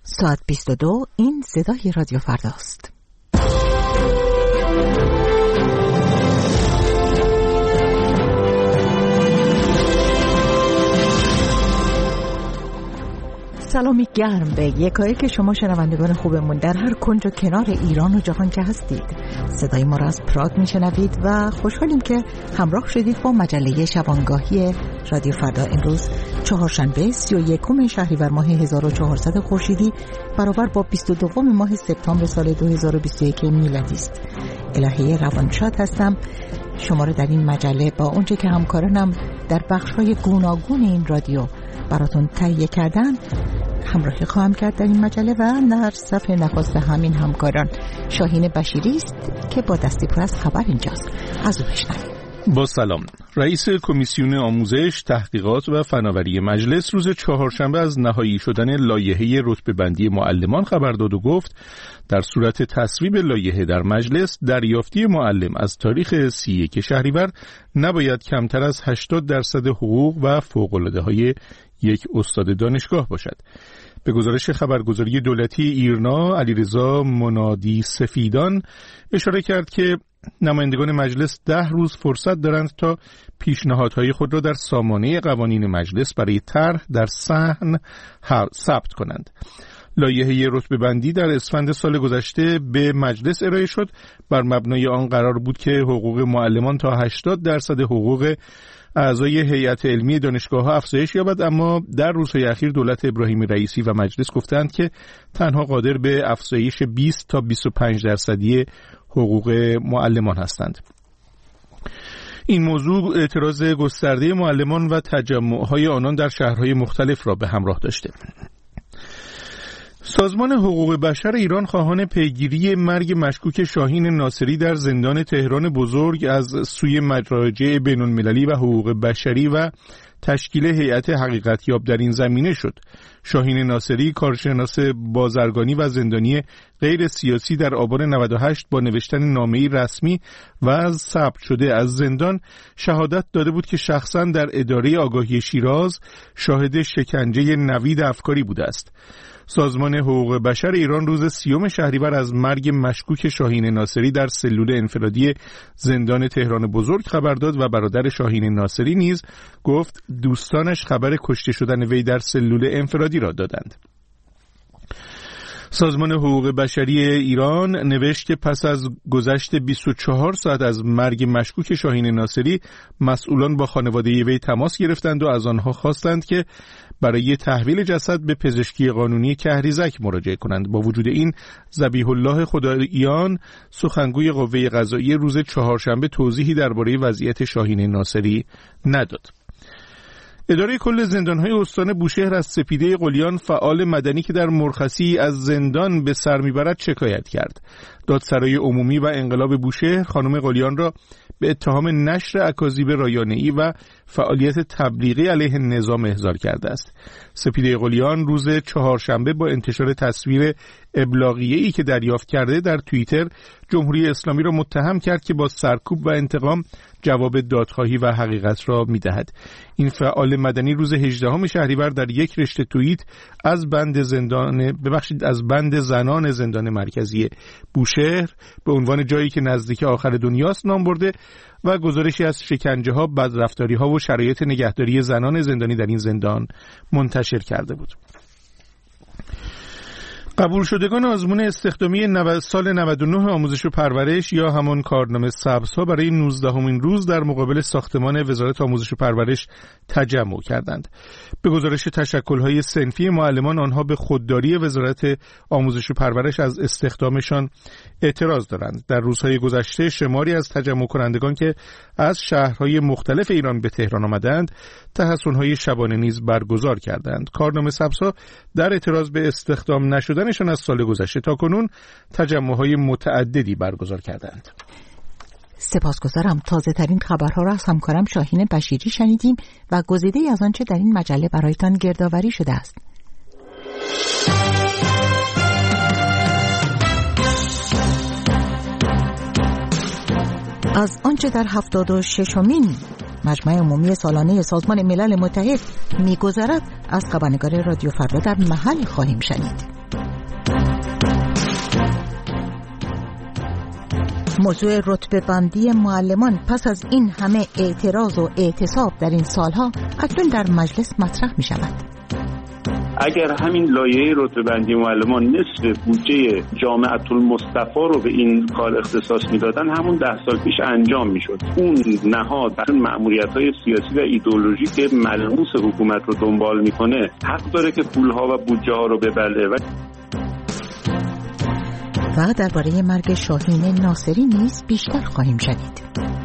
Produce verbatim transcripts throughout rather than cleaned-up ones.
ساعت بیست و دو، این صدای رادیو فرداست. سلامی گرم به یکایک شما شنوندگان خوبمون در هر کنج و کنار ایران و جهان که هستید. صدای ما را از پراگ میشنوید و خوشحالیم که همراه شدید با مجله شبانگاهی رادیو فردا. امروز چهارشنبه سی و یکم شهریور ماه هزار و چهارصد خورشیدی برابر با بیست و دوم ماه سپتامبر سال دو هزار و بیست و یک میلادی است. الهه روانشاد هستم. شما را در این مجله با اونچه که همکارانم در بخش‌های گوناگون این رادیو براتون تهیه کردن همراهی خواهم کرد در این مجله و در صفحه نخست همین همکاران شاهین بشیری است که با دستی پر از خبر اینجاست. از او بشنویم. با سلام. رئیس کمیسیون آموزش، تحقیقات و فناوری مجلس روز چهارشنبه از نهایی شدن لایحه رتبه‌بندی معلمان خبر داد و گفت در صورت تصویب لایحه در مجلس دریافتی معلم از تاریخ سی و یک شهریور نباید کمتر از هشتاد درصد حقوق و فوق‌العاده‌های یک استاد دانشگاه باشد. به گزارش خبرگزاری دولتی ایرنا، علیرضا منادی سفیدان اشاره کرد که نمایندگان مجلس ده روز فرصت دارند تا پیشنهادهای خود را در سامانه قوانین مجلس برای طرح در صحن ثبت کنند. لایحه رتبه‌بندی در اسفند سال گذشته به مجلس ارائه شد. بر مبنای آن قرار بود که حقوق معلمان تا هشتاد درصد حقوق اعضای هیئت علمی دانشگاه‌ها افزایش یابد، اما در روزهای اخیر دولت ابراهیمی رئیسی و مجلس گفتند که تنها قادر به افزایش بیست تا بیست و پنج درصدی حقوق معلمان هستند. این موضوع اعتراض گسترده معلمان و تجمع‌های آنان در شهرهای مختلف را به همراه داشته. سازمان حقوق بشر ایران خواهان پیگیری مرگ مشکوک شاهین ناصری در زندان تهران بزرگ از سوی مراجع بین‌المللی و حقوق بشری و تشکیل هیئت حقیقتیاب در این زمینه شد. شاهین ناصری، کارشناس بازرگانی و زندانی غیر سیاسی، در آبان نود و هشت با نوشتن نامه‌ای رسمی و ثبت شده از زندان شهادت داده بود که شخصاً در اداره آگاهی شیراز شاهد شکنجه نوید افکاری بوده است. سازمان حقوق بشر ایران روز سیوم شهریور از مرگ مشکوک شاهین ناصری در سلول انفرادی زندان تهران بزرگ خبر داد و برادر شاهین ناصری نیز گفت دوستانش خبر کشته شدن وی در سلول انفرادی را دادند. سازمان حقوق بشری ایران نوشت که پس از گذشت بیست و چهار ساعت از مرگ مشکوک شاهین ناصری مسئولان با خانواده وی تماس گرفتند و از آنها خواستند که برای تحویل جسد به پزشکی قانونی کهریزک مراجعه کنند. با وجود این ذبیح الله خداییان، سخنگوی قوه قضاییه، روز چهارشنبه توضیحی درباره وضعیت شاهین ناصری نداد. اداره کل زندان‌های استان بوشهر از سپیده قلیان، فعال مدنی که در مرخصی از زندان به سر میبرد، شکایت کرد. دادسرای عمومی و انقلاب بوشهر خانم قلیان را به اتهام نشر اکاذیب رایانه‌ای و فعالیت تبلیغی علیه نظام احضار کرده است. سپیده قلیان روز چهارشنبه با انتشار تصویر ابلاغیه‌ای که دریافت کرده در توییتر جمهوری اسلامی را متهم کرد که با سرکوب و انتقام جواب دادخواهی و حقیقت را می‌دهد. این فعال مدنی روز هجدهم شهریور در یک رشته توییت از بند زندان ببخشید از بند زنان زندان مرکزی بوشهر به عنوان جایی که نزدیک آخر دنیاست نام برده و گزارشی از شکنجه‌ها، بدرفتاری‌ها و شرایط نگهداری زنان زندانی در این زندان منتشر کرده بود. قبول شدگان آزمون استخدامی سال نود و نه آموزش و پرورش یا همان کارنامه سبزها برای نوزدهمین روز در مقابل ساختمان وزارت آموزش و پرورش تجمع کردند. به گزارش تشکل‌های صنفی معلمان، آنها به خودداری وزارت آموزش و پرورش از استخدامشان اعتراض دارند. در روزهای گذشته شماری از تجمع کنندگان که از شهرهای مختلف ایران به تهران آمدند، تحصن‌های شبانه نیز برگزار کردند. کارنامه سبزها در اعتراض به استخدام نشدنشان از سال گذشته تاکنون تجمع‌های متعددی برگزار کردند. سپاسگزارم. تازه ترین خبرها را از همکارم شاهین بشیری شنیدیم و گزیده‌ای از آنچه در این مجله برایتان گردآوری شده است. از آنچه در هفتاد و ششمین مجمع عمومی سالانه سازمان ملل متحد می‌گذرد از خبرنگار رادیو فردا در محل خواهیم شنید. موضوع رتبه بندی معلمان پس از این همه اعتراض و اعتصاب در این سالها اکنون در مجلس مطرح می شود. اگر همین لایحه رتبه بندی معلمان نصف بودجه جامعة المصطفی رو به این کار اختصاص میدادن، همون ده سال پیش انجام میشد. اون نهاد بر مأموریت‌های سیاسی و ایدئولوژی که ملموس حکومت رو دنبال میکنه حق داره که پولها و بودجه ها رو ببله. و و درباره مرگ شاهین ناصری نیز بیشتر خواهیم شنید.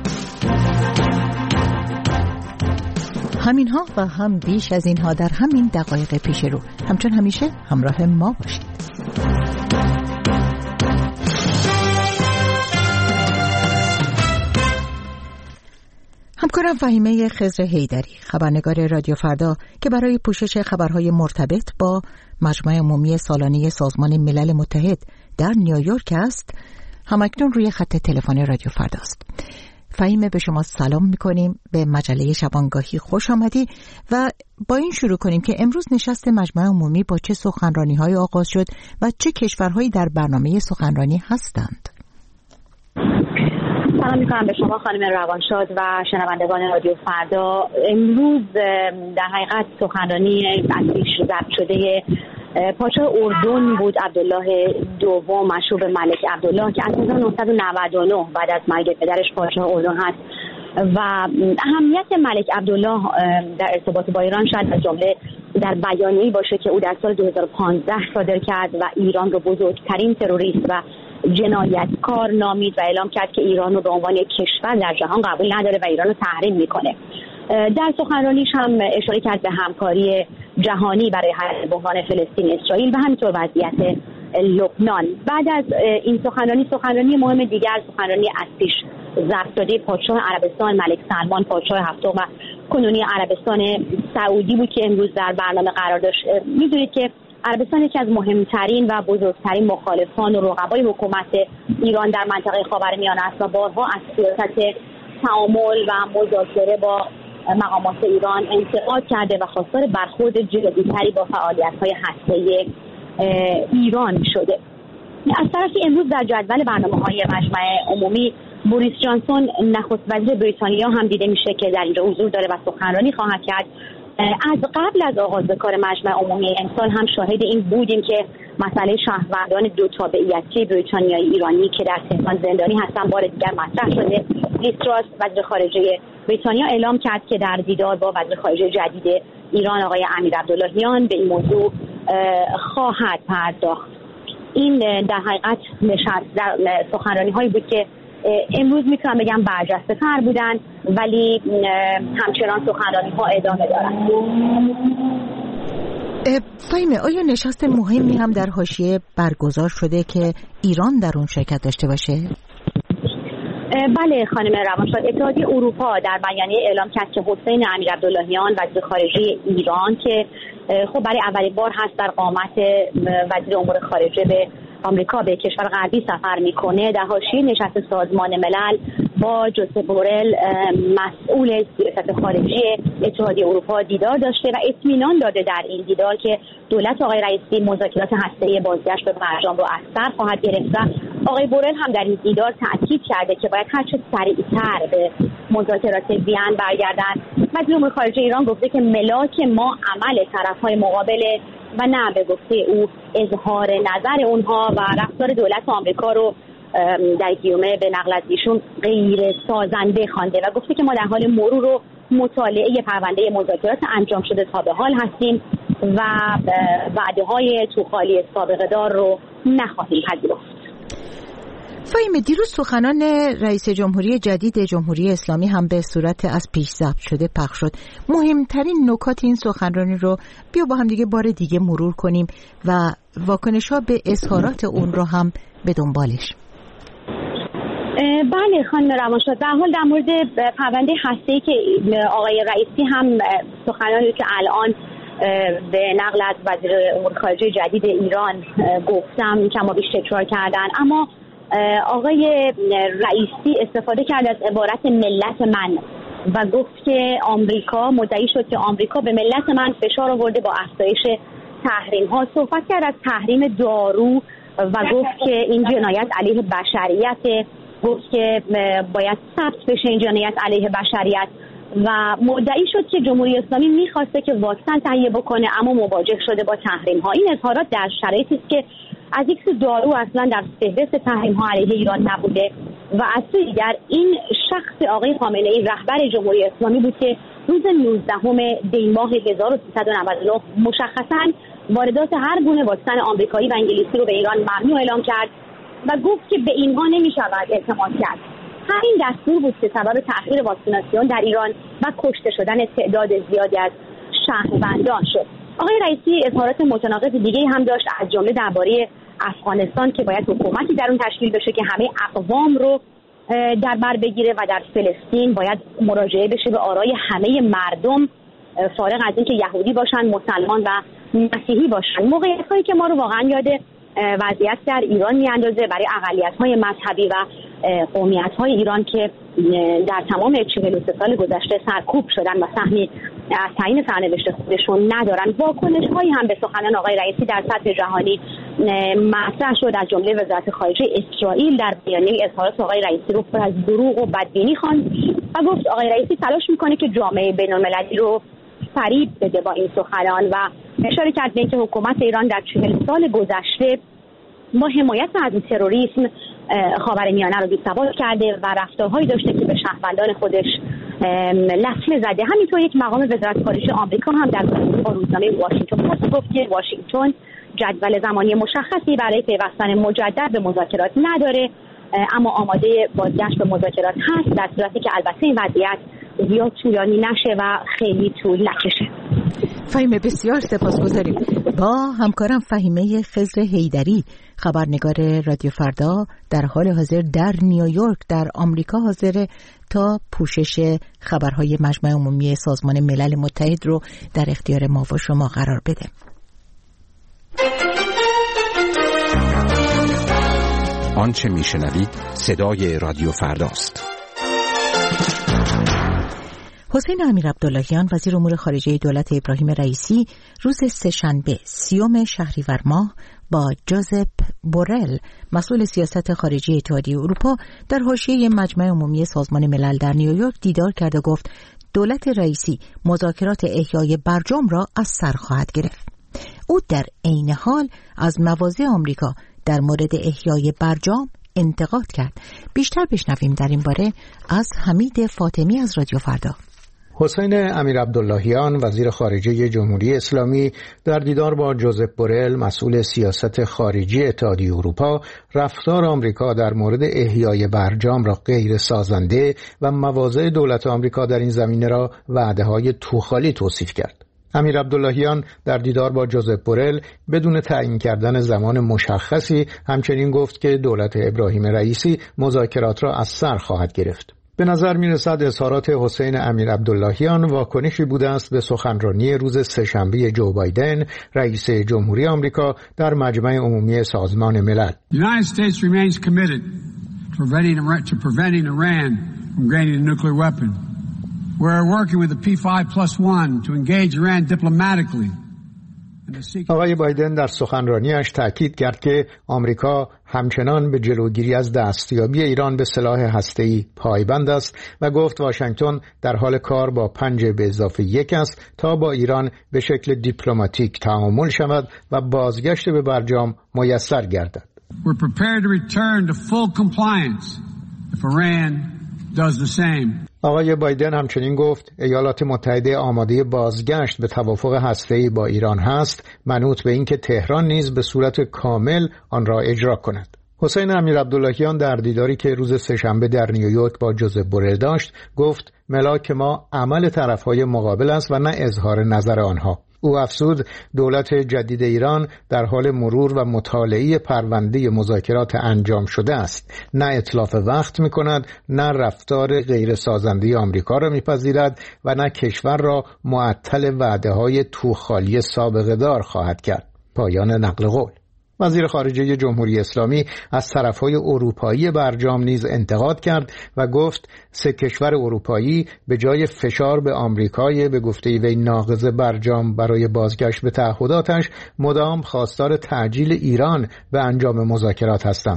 همینها و هم بیش از اینها در همین دقایق پیش رو. همچون همیشه همراه ما باشید. همکارم فهیمه خضر حیدری، خبرنگار رادیو فردا که برای پوشش خبرهای مرتبط با مجمع عمومی سالانه سازمان ملل متحد در نیویورک است، همکنون روی خط تلفن رادیو فردا است. فهیمه، به شما سلام میکنیم، به مجله شبانگاهی خوش آمدی و با این شروع کنیم که امروز نشست مجمع عمومی با چه سخنرانی های آغاز شد و چه کشورهایی در برنامه سخنرانی هستند. سلام میکنم به شما خانم روانشاد و شنوندگان رادیو فردا. امروز در حقیقت سخنرانی اصلیش ضبط شده پادشاه اردن بود، عبدالله دوم مشهور به ملک عبدالله، که از هزار و نهصد و نود و نه بعد از مرگ پدرش پادشاه اردن هست و اهمیت ملک عبدالله در ارتباط با ایران شاید از جمله در بیانیه‌ای باشه که او در سال دو هزار و پانزده صادر کرد و ایران رو بزرگترین تروریست و جنایتکار نامید و اعلام کرد که ایران رو به عنوان کشور در جهان قبول نداره و ایران رو تحریم میکنه. در سخنرانیش هم اشاره کرد به همکاری جهانی برای حل بحران فلسطین اسرائیل و همینطور وضعیت لبنان. بعد از این سخنرانی سخنرانی مهم دیگر، سخنرانی اصلیش ضبط شده پادشاه عربستان ملک سلمان، پادشاه هفتم و کنونی عربستان سعودی بود که امروز در برنامه قرار داشت. میدونید که عربستان یکی از مهمترین و بزرگترین مخالفان و رقبای حکومت ایران در منطقه خاورمیانه است و بارها از سیاست تعامل و مذاکره با مقامات ایران انتقاد کرده و خواستار برخورد جدی‌تری با فعالیت‌های هسته‌ای ایران شده. از طرفی امروز در جدول برنامه‌های مجمع عمومی بوریس جانسون نخست وزیر بریتانیا هم دیده میشه که در اینجا حضور داره و سخنرانی خواهد کرد. از قبل از آغاز کار مجمع عمومی امسال هم شاهد این بودیم که مسئله شهروندان دو تابعیتی بریتانیایی ایرانی که در تهران زندانی هستن بار دیگر مطرح شده. لیز تراس وزیر خارجه بریتانیا اعلام کرد که در دیدار با وزیر خارجه جدید ایران آقای امیر عبداللهیان به این موضوع خواهد پرداخت. این در حقیقت نشست در سخنرانی هایی بود که امروز میتونم بگم برجسته تر بودن، ولی همچنان سخنرانی ها ادامه دارن. فهیمه، آیا نشست مهمی هم در حاشیه برگزار شده که ایران در اون شرکت داشته باشه؟ بله خانم روانشاد، اتحادیه اروپا در بیانیه اعلام کرد که حسین امیر عبداللهیان وزیر خارجه ایران که خب برای اولین بار هست در قامت وزیر امور خارجه به آمریکا به کشور غربی سفر میکنه، در حاشیه نشست سازمان ملل با جوزپ بورل مسئول سیاست خارجی اتحادیه اروپا دیدار داشته و اطمینان داده در این دیدار که دولت آقای رئیسی مذاکرات هسته‌ای بازگشت به برجام رو از سر خواهد گرفت. و آقای بورل هم در این دیدار تاکید کرده که باید هر چه سریعتر به مذاکرات وین برگردن. وزیر امور خارجه ایران گفته که ملاک ما عمل طرف‌های مقابل و نه به گفته او اظهار نظر اونها و رفتار دولت آمریکا رو در گیومه به نقل از ایشون غیر سازنده خوانده و گفته که ما در حال مرور و مطالعه پرونده مذاکرات انجام شده تا به حال هستیم و وعده‌های توخالی سابقه دار رو نخواهیم پذیرفت. فهیمه، دیروز سخنان رئیس جمهوری جدید جمهوری اسلامی هم به صورت از پیش ضبط شده پخش شد. مهمترین نکات این سخنرانی رو بیا با هم دیگه بار دیگه مرور کنیم و واکنش‌ها به اظهارات اون رو هم به دنبالش. بله خانم روانشاد، در حال در مورد پرونده هسته‌ای که آقای رئیسی هم سخنانی که الان به نقل از وزیر امور خارجه جدید ایران گفتم کما بیش تکرار کردن، اما آقای رئیسی استفاده کرد از عبارت ملت من و گفت که آمریکا مدعی شد که آمریکا به ملت من فشار آورده با افزایش تحریم ها. صحبت کرد از تحریم دارو و گفت که این جنایت علیه بشریت گفت که باید ثبت بشه این جنایت علیه بشریت و مدعی شد که جمهوری اسلامی میخواسته که واکسن تهیه بکنه اما مواجه شده با تحریم ها. این اظهارات در شرایطی است که از یک سو دارو اصلا در فهرست تحریم ها علیه ایران نبوده و از سوی دیگر این شخص آقای خامنه ای رهبر جمهوری اسلامی بود که روز نوزدهم دی ماه هزار و سیصد و نود و نه مشخصاً واردات هر گونه واکسن آمریکایی و انگلیسی رو به ایران ممنوع اعلام کرد و گفت که به اینها نمی‌شود اعتماد کرد. همین دستور بود که سبب تأخیر واکسیناسیون در ایران و کشته شدن تعداد زیادی از شهروندان شد. آقای رئیسی اظهارات متناقض دیگه‌ای هم داشت، از جمله درباره افغانستان که باید حکومتی در اون تشکیل بشه که همه اقوام رو در بر بگیره و در فلسطین باید مراجعه بشه به آرای همه مردم فارغ از اینکه یهودی باشن، مسلمان و مسیحی باشن. موقعیت‌هایی که ما رو واقعا یاد وضعیت در ایران میاندازه برای اقلیت‌های مذهبی و قومیت‌های ایران که در تمام چهل و سه سال گذشته سرکوب شدن و سهمی از تعیین سرنوشت خودشون ندارن. واکنش‌هایی هم به سخنان آقای رئیسی در سطح جهانی مطرح شد، از جمله وزارت خارجه اسرائیل در بیانیه اظهارات آقای رئیسی رو پر از دروغ و بدبینی خواند و گفت آقای رئیسی تلاش می‌کنه که جامعه بین‌المللی رو فریب بده با این سخنان و اشاره کرد به اینکه حکومت ایران در چهل سال گذشته با حمایت از تروریسم خاورمیانه رو بی‌ثبات کرده و رفتارهایی داشته که به شهروندان خودش لطمه زده. همینطور یک مقام وزارت خارجه آمریکا هم در با روزنامه واشنگتن پست گفت که واشنگتن جدول زمانی مشخصی برای پیوستن مجدد به مذاکرات نداره اما آماده بازگشت به مذاکرات هست در صورتی که البته این وضعیت زیاد طولانی نشه و خیلی طول نکشه. فهیمه بسیار سپاسگزاریم. با همکارم فهیمه خضر حیدری خبرنگار رادیو فردا در حال حاضر در نیویورک در آمریکا حاضر تا پوشش خبرهای مجمع عمومی سازمان ملل متحد رو در اختیار ما و شما قرار بده. آنچه میشنوید صدای رادیو فرداست. حسین امیرعبداللهیان وزیر امور خارجه دولت ابراهیم رئیسی روز سه‌شنبه سیوم شهریور ماه با جوزپ بورل مسئول سیاست خارجی اتحادیه اروپا در حاشیه مجمع عمومی سازمان ملل در نیویورک دیدار کرد و گفت دولت رئیسی مذاکرات احیای برجام را از سر خواهد گرفت. او در عین حال از مواضع آمریکا در مورد احیای برجام انتقاد کرد. بیشتر بشنویم در این باره از حمید فاطمی از رادیو فردا. حسین امیرعبداللهیان وزیر خارجه جمهوری اسلامی در دیدار با جوزپ بورل مسئول سیاست خارجی اتحادیه اروپا رفتار آمریکا در مورد احیای برجام را غیر سازنده و مواضع دولت آمریکا در این زمینه را وعده‌های توخالی توصیف کرد. امیرعبداللهیان در دیدار با جوزپ بورل بدون تعیین کردن زمان مشخصی همچنین گفت که دولت ابراهیم رئیسی مذاکرات را از سر خواهد گرفت. به نظر می رسد اظهارات حسین امیرعبداللهیان واکنشی بوده است به سخنرانی روز سه‌شنبه جو بایدن رئیس جمهوری آمریکا در مجمع عمومی سازمان ملل. The United States remains committed to preventing, to preventing Iran from gaining a nuclear weapon. We're working with the P five plus one to engage Iran diplomatically. آقای بایدن در سخنرانیش تأکید کرد که آمریکا همچنان به جلوگیری از دستیابی ایران به سلاح هسته‌ای پایبند است و گفت واشنگتن در حال کار با پنج به اضافه یک است تا با ایران به شکل دیپلماتیک تعامل شود و بازگشت به برجام میسر گردد. We're prepared to return to full compliance if Iran does the same. آقای بایدن همچنین گفت ایالات متحده آماده بازگشت به توافق هسته‌ای با ایران هست، منوط به اینکه تهران نیز به صورت کامل آن را اجرا کند. حسین امیرعبداللهیان در دیداری که روز سه‌شنبه در نیویورک با جوزپ بورل داشت گفت ملاک ما عمل طرف‌های مقابل است و نه اظهار نظر آنها. او افزود دولت جدید ایران در حال مرور و مطالعه پرونده مذاکرات انجام شده است، نه اتلاف وقت می‌کند، نه رفتار غیر سازنده آمریکا را می‌پذیرد و نه کشور را معطل وعده‌های توخالی سابقه دار خواهد کرد. پایان نقل قول. وزیر خارجه جمهوری اسلامی از طرفهای اروپایی برجام نیز انتقاد کرد و گفت سه کشور اروپایی به جای فشار به آمریکای به گفته وی ناقض برجام برای بازگشت به تعهداتش مدام خواستار تعجیل ایران به انجام مذاکرات هستند.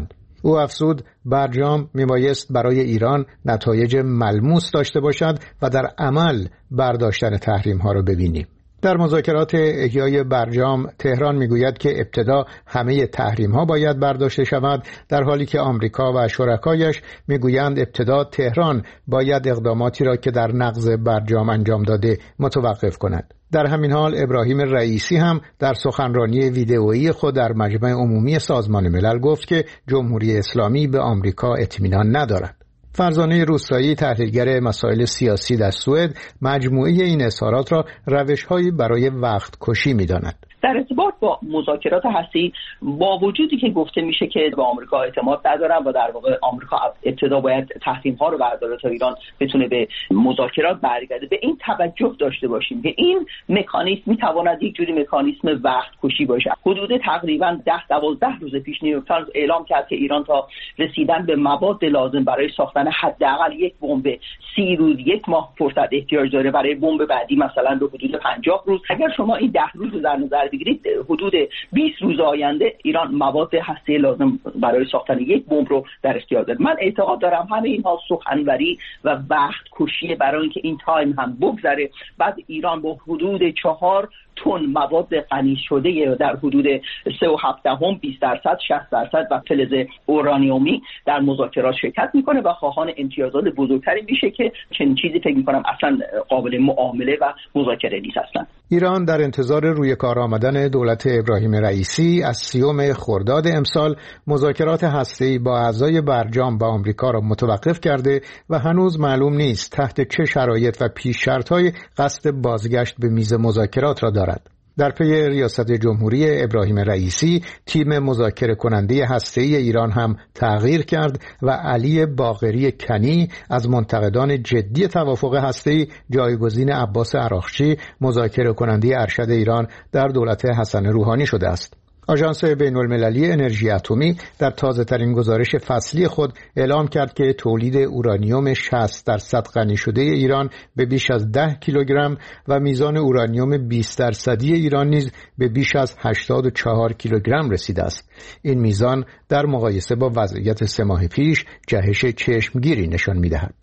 او افزود برجام میبایست برای ایران نتایج ملموس داشته باشد و در عمل برداشتن تحریم ها را ببینیم. در مذاکرات احیای برجام تهران میگوید که ابتدا همه تحریم ها باید برداشته شود، در حالی که آمریکا و شرکایش میگویند ابتدا تهران باید اقداماتی را که در نقض برجام انجام داده متوقف کند. در همین حال ابراهیم رئیسی هم در سخنرانی ویدئویی خود در مجمع عمومی سازمان ملل گفت که جمهوری اسلامی به آمریکا اطمینان ندارد. فرزانه روستایی، تحلیلگر مسائل سیاسی در سوئد، مجموعه این اظهارات را روش‌هایی برای وقت کشی می‌داند. در ارتباط با مذاکرات هسته‌ای با وجودی که گفته میشه که به آمریکا اعتماد ندارن و در واقع آمریکا ابتدا باید تحریم ها رو برداره تا ایران بتونه به مذاکرات برگرده، به این توجه داشته باشیم که این مکانیزم میتواند یک جوری مکانیزم وقت کشی باشه. حدود تقریبا ده دوازده روز پیش نیویورک تایمز اعلام کرد که ایران تا رسیدن به مواد لازم برای ساختن حداقل یک بمب سی روز، یک ماه فرصت احتیاج داره، برای بمب بعدی مثلا به حدود پنجاه روز. اگر شما این ده روز رو در نظر بگیرید، حدود بیست روز آینده ایران مواد هسته‌ای لازم برای ساختن یک بمب رو در اختیار داره. من اعتقاد دارم همه اینها سخنوری و وقت کشی برای اینکه این تایم هم بگذره. بعد ایران با حدود چهار تن مواد غنی شده در حدود سه و هفت دهم بیست درصد شصت درصد و فلز اورانیومی در مذاکرات شرکت میکنه و خواهان امتیازات بزرگتری میشه که چنین چیزی فکر میکنم اصلا قابل معامله و مذاکره نیست. اصلا ایران در انتظار روی کار آمدن دولت ابراهیم رئیسی از سیوم خرداد امسال مذاکرات هسته‌ای با اعضای برجام با آمریکا را متوقف کرده و هنوز معلوم نیست تحت چه شرایط و پیش شرط‌های قصد بازگشت به میز مذاکرات را دارد. در پی ریاست جمهوری ابراهیم رئیسی، تیم مذاکره کننده هسته‌ای ایران هم تغییر کرد و علی باقری کنی از منتقدان جدی توافق هسته‌ای جایگزین عباس عراقچی، مذاکره کننده ارشد ایران در دولت حسن روحانی شده است. آژانس بین‌المللی انرژی اتمی در تازه‌ترین گزارش فصلی خود اعلام کرد که تولید اورانیوم شصت درصد غنی شده ایران به بیش از ده کیلوگرم و میزان اورانیوم بیست درصدی ایران نیز به بیش از هشتاد و چهار کیلوگرم رسیده است. این میزان در مقایسه با وضعیت سه ماه پیش جهش چشمگیری نشان می‌دهد.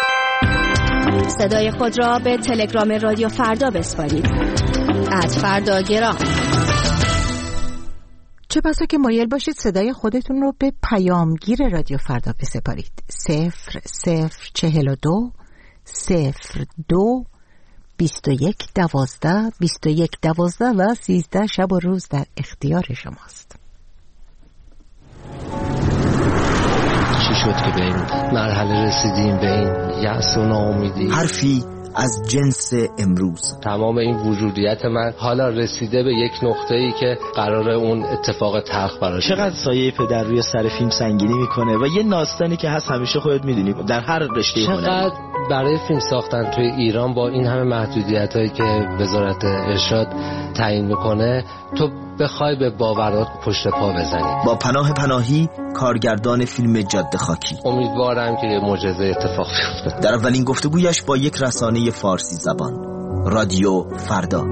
صدای خود را به تلگرام رادیو فردا بسپارید. ات فردا گرام. چه بسا که مایل باشید صدای خودتون رو به پیامگیر رادیو فردا بسپارید. صفر صفر چهل و دو صفر دو بیست و یک دوازده بیست و یک دوازده و سیزده شب و روز در اختیار شماست. چی شد که به این مرحله رسیدیم، به این یأس و ناامیدی؟ حرفی از جنس امروز. تمام این وجودیت من حالا رسیده به یک نقطه‌ای که قراره اون اتفاق تلخ براش. چقدر سایه پدر روی سر فیلم سنگینی میکنه و یه داستانی که هست همیشه خودت میدونی در هر رشته هنری. چقدر برای فیلم ساختن توی ایران با این همه محدودیتایی که وزارت ارشاد تعیین میکنه تو بخوای به باورات پشت پا بزنی. با پناه پناهی، کارگردان فیلم جاده خاکی، امیدوارم که یه معجزه اتفاق بیفته. در اولین گفتگویش با یک رسانه فارسی زبان، رادیو فردا.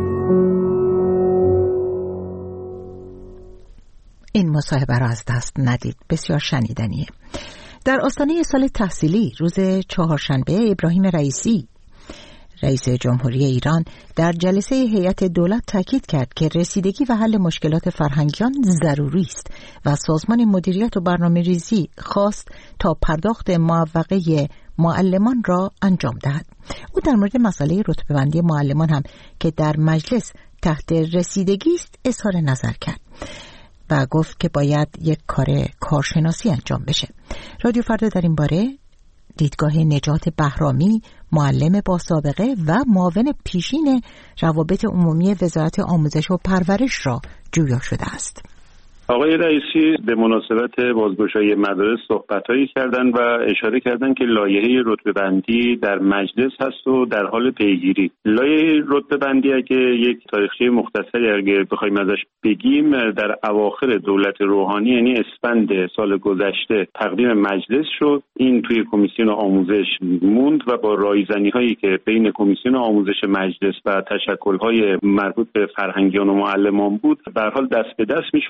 این مصاحبه را از دست ندید، بسیار شنیدنیه. در آستانه سال تحصیلی روز چهارشنبه، ابراهیم رئیسی رئیس جمهوری ایران در جلسه هیئت دولت تاکید کرد که رسیدگی و حل مشکلات فرهنگیان ضروری است و سازمان مدیریت و برنامه‌ریزی خواست تا پرداخت معوقه معلمان را انجام دهد. او در مورد مسئله رتبه‌بندی معلمان هم که در مجلس تحت رسیدگی است اظهار نظر کرد و گفت که باید یک کار کارشناسی انجام بشه. رادیو فردا در این باره دیدگاه نجات بهرامی، معلم با سابقه و معاون پیشین روابط عمومی وزارت آموزش و پرورش را جویا شده است. آقای رئیسی به مناسبت بازگشایی مدارس صحبت‌هایی کردند و اشاره کردند که لایحه رتبه‌بندی در مجلس هست و در حال پیگیری. لایحه رتبه‌بندی اگه یک تاریخچه مختصری اگه بخوایم ازش بگیم، در اواخر دولت روحانی یعنی اسفند سال گذشته تقدیم مجلس شد. این توی کمیسیون آموزش موند و با رایزنی‌هایی که بین کمیسیون آموزش مجلس و تشکل‌های مربوط به فرهنگیان و معلمان بود، به هر حال دست به دست می‌شد تغییر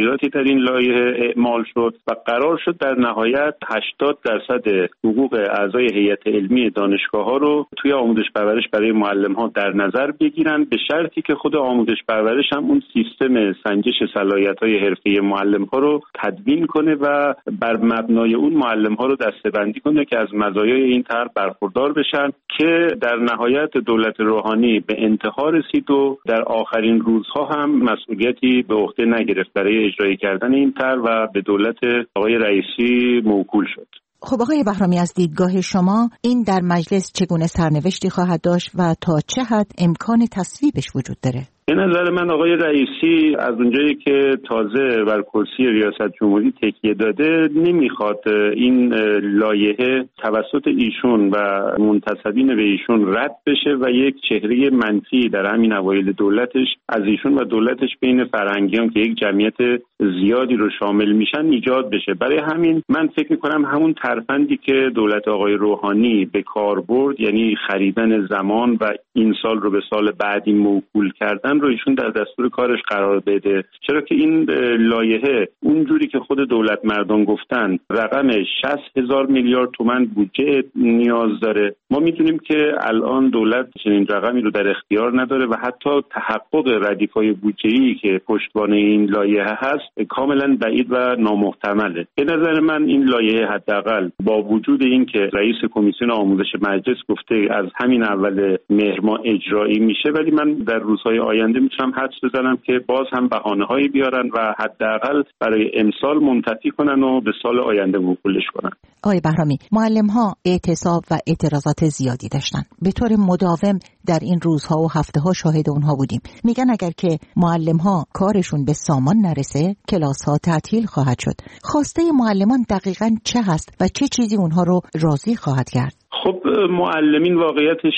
تغییراتی در این لایحه اعمال شد و قرار شد در نهایت هشتاد درصد حقوق اعضای هیئت علمی دانشگاه‌ها رو توی آموزش پرورش برای معلم‌ها در نظر بگیرن، به شرطی که خود آموزش پرورش هم اون سیستم سنجش صلاحیت‌های حرفه‌ای معلم‌ها رو تدوین کنه و بر مبنای اون معلم‌ها رو دسته‌بندی کنه که از مزایای این طرح برخوردار بشن، که در نهایت دولت روحانی به انتها رسید و در آخرین روزها هم مسئولیتی به عهده نگرفت برای اجرایی کردن این طرح و به دولت آقای رئیسی موکول شد. خب آقای بهرامی، از دیدگاه شما این در مجلس چگونه سرنوشتی خواهد داشت و تا چه حد امکان تصویبش وجود داره؟ به نظر من آقای رئیسی از اونجایی که تازه بر کرسی ریاست جمهوری تکیه داده نمیخواد این لایحه توسط ایشون و منتسبین به ایشون رد بشه و یک چهره منفی در همین اوایل دولتش از ایشون و دولتش بین فرهنگیان که یک جمعیت زیادی رو شامل میشن ایجاد بشه. برای همین من فکر میکنم همون ترفندی که دولت آقای روحانی به کار برد، یعنی خریدن زمان و این سال رو به سال بعدی موکول کردن، رو ایشون در دستور کارش قرار بده، چرا که این لایحه اونجوری که خود دولت مردان گفتن رقم شصت هزار میلیارد تومان بودجه نیاز داره. ما میدونیم که الان دولت چنین رقمی رو در اختیار نداره و حتی تحقق ردیف‌های بودجه‌ای که پشتوانه این لایحه هست کاملا بعید و نامحتمله. به نظر من این لایحه حداقل با وجود این که رئیس کمیسیون آموزش مجلس گفته از همین اول مهر ماه اجرایی میشه، ولی من در روزهای آینده میتونم حدس بزنم که باز هم بهانه‌هایی بیارن و حداقل برای امسال منتفی کنن و به سال آینده موکولش کنن. آقای بهرامی، معلم‌ها اعتصاب و اعتراضات زیادی داشتن. به طور مداوم در این روزها و هفته‌ها شاهد اونها بودیم. میگن اگر که معلم‌ها کارشون به سامان نرسه، کلاس‌ها تعطیل خواهد شد. خواسته معلمان دقیقاً چه هست و چه چیزی اونها رو راضی خواهد کرد؟ خب معلمین واقعیتش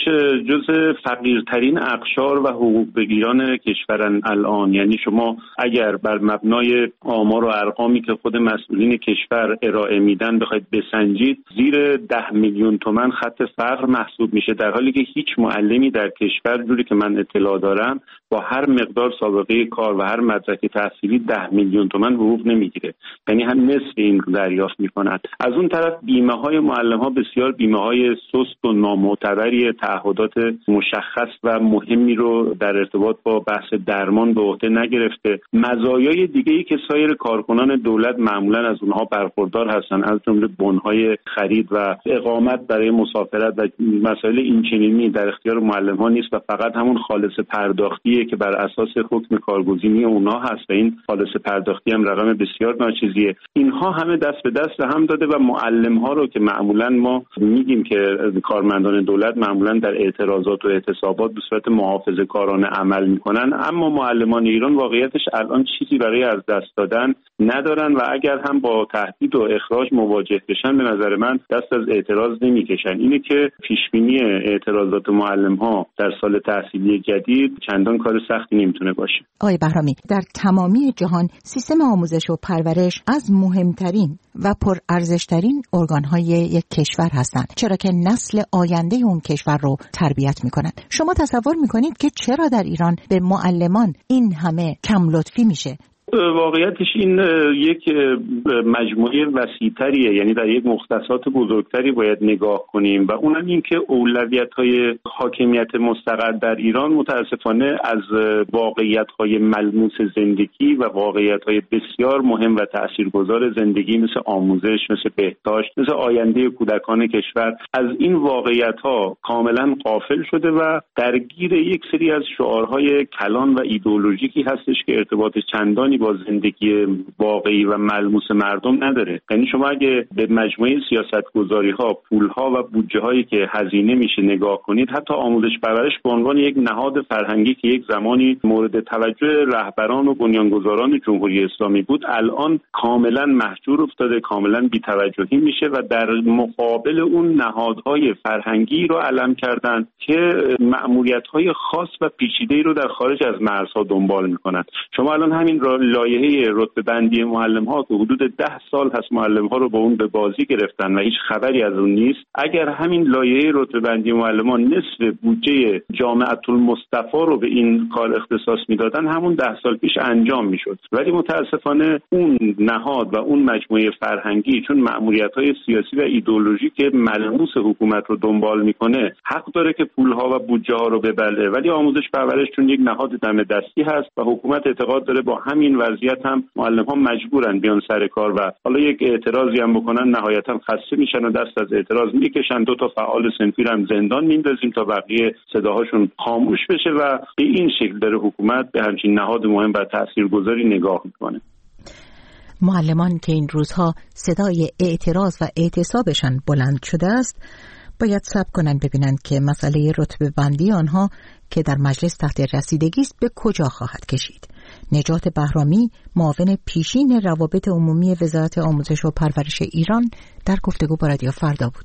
جز فقیرترین اقشار و حقوق بگیران کشورن الان. یعنی شما اگر بر مبنای آمار و ارقامی که خود مسئولین کشور ارائه میدن بخواید بسنجید، زیر ده میلیون تومان خط فقر محسوب میشه، در حالی که هیچ معلمی در کشور جوری که من اطلاع دارم با هر مقدار سابقه کار و هر مدرک تحصیلی ده میلیون تومان حقوق نمیگیره، یعنی هم نصف این رو دریافت میکنند. از اون طرف بیمه های معلم ها بسیار بیمه های سست و نامعتبری، تعهدات مشخص و مهمی رو در ارتباط با بحث درمان به عهده نگرفته. مزایای دیگه‌ای که سایر کارکنان دولت معمولا از اونها برخوردار هستن، از جمله بن‌های خرید و اقامت برای مسافرت و مسائل اینچنینی در اختیار معلم‌ها نیست و فقط همون خالص پرداختیه که بر اساس حکم کارگزینی اونها هست و این خالص پرداختی هم رقم بسیار ناچیزیه. اینها همه دست به دست هم داده و معلم‌ها رو که معمولا ما میگیم که کارمندان دولت معمولا در اعتراضات و اعتصابات به صورت محافظه‌کارانه عمل میکنن، اما معلمان ایران واقعیتش الان چیزی برای از دست دادن ندارن و اگر هم با تهدید و اخراج مواجه بشن به نظر من دست از اعتراض نمیکشن. اینه که پیشبینی اعتراضات معلم‌ها در سال تحصیلی جدید چندان کار سختی نمیتونه باشه. آقای بهرامی، در تمامی جهان سیستم آموزش و پرورش از مهمترین و پرارزشترین ارگان‌های یک کشور هستند، چرا که نسل آینده اون کشور رو تربیت می‌کنند. شما تصور می‌کنید که چرا در ایران به معلمان این همه کم لطفی میشه؟ واقعیتش این یک مجموعه وسیع‌تریه، یعنی در یک مختصات بزرگتری باید نگاه کنیم و اونم این که اولویت‌های حاکمیت مستقر در ایران متاسفانه از واقعیت‌های ملموس زندگی و واقعیت‌های بسیار مهم و تاثیرگذار زندگی مثل آموزش، مثل بهداشت، مثل آینده کودکان کشور از این واقعیت‌ها کاملا غافل شده و درگیر یک سری از شعارهای کلان و ایدئولوژیکی هستش که ارتباط چندانی با زندگی واقعی و ملموس مردم نداره. یعنی شما اگه به مجموعه سیاست‌گذاری‌ها، پول‌ها و بودجه‌هایی که هزینه میشه نگاه کنید، حتی آموزش پرورش به عنوان یک نهاد فرهنگی که یک زمانی مورد توجه رهبران و بنیانگذاران جمهوری اسلامی بود، الان کاملا محجور افتاده، کاملا بی‌توجهی میشه و در مقابل اون نهادهای فرهنگی رو علم کردن که مأموریت‌های خاص و پیچیده‌ای رو در خارج از مرزها دنبال می‌کنند. شما الان همین لایحه رتبه بندی معلم ها که حدود ده سال هست معلم ها رو با اون به بازی گرفتن و هیچ خبری از اون نیست، اگر همین لایحه رتبه بندی معلمان نصف بودجه جامعه المصطفی رو به این کار اختصاص میدادن، همون ده سال پیش انجام میشد. ولی متاسفانه اون نهاد و اون مجموعه فرهنگی چون مأموریت‌های سیاسی و ایدئولوژیک ملموس حکومت رو دنبال میکنه، حق داره که پولها و بودجه ها رو ببره، ولی آموزش پرورش چون یک نهاد دم دستی هست و حکومت اعتقاد داره با همین وضعیت هم معلم ها مجبورن بیان سر کار و حالا یک اعتراضی هم بکنن نهایتا خسته میشن و دست از اعتراض میکشن. دو تا فعال صنفی هم زندان میندازیم تا بقیه صداهاشون خاموش بشه و به این شکل داره حکومت به همچین نهاد مهم و تاثیرگذاری نگاه میکنه. معلمان که این روزها صدای اعتراض و اعتصابشان بلند شده است، باید صبر کنند ببینند که مسئله رتبه بندی آنها که در مجلس تحت رسیدگی است به کجا خواهد کشید. نجات بهرامی، معاون پیشین روابط عمومی وزارت آموزش و پرورش ایران، در گفتگو با رادیو فردا بود.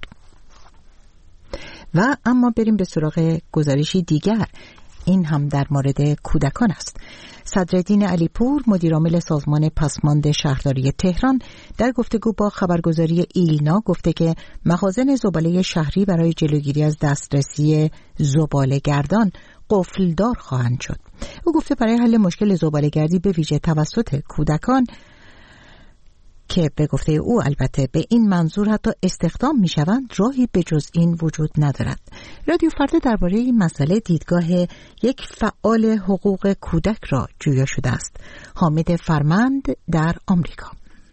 و اما بریم به سراغ گزارشی دیگر، این هم در مورد کودکان است. صدرالدین علیپور، مدیرعامل سازمان پسماند شهرداری تهران، در گفتگو با خبرگزاری ایلنا گفته که مخازن زباله شهری برای جلوگیری از دسترسی زباله‌گردان قفلدار خواهند شد. او گفته برای حل مشکل زباله‌گردی به ویژه توسط کودکان که به گفته او البته به این منظور حتی استخدام می شوند، راهی به جز این وجود ندارد. رادیو فردا درباره این مسئله دیدگاه یک فعال حقوق کودک را جویا شده است. حامد فرمند در آمریکا.